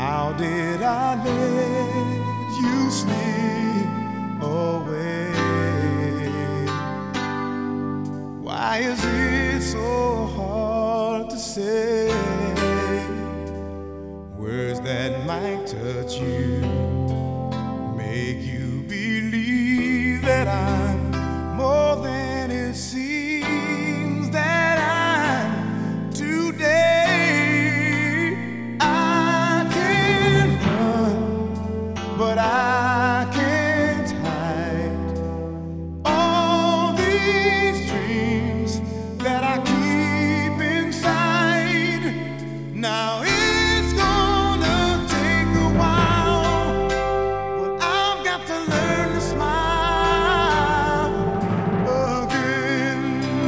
How did I let you slip away? Why is it so hard to say words that might touch you, make you believe that I'm more than it seems that I'm today? I can't run, but I can't hide all these dreams that I keep inside. Now it's gonna take a while, but I've got to learn to smile again.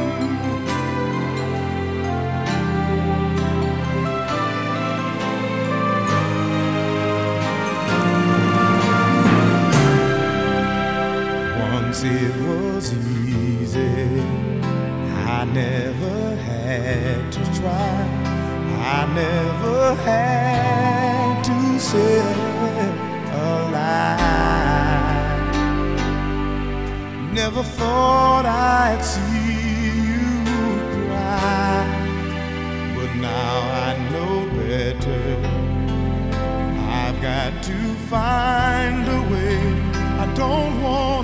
Once it was easy, I never had to try, I never had to say a lie. Never thought I'd see you cry, but now I know better. I've got to find a way. I don't want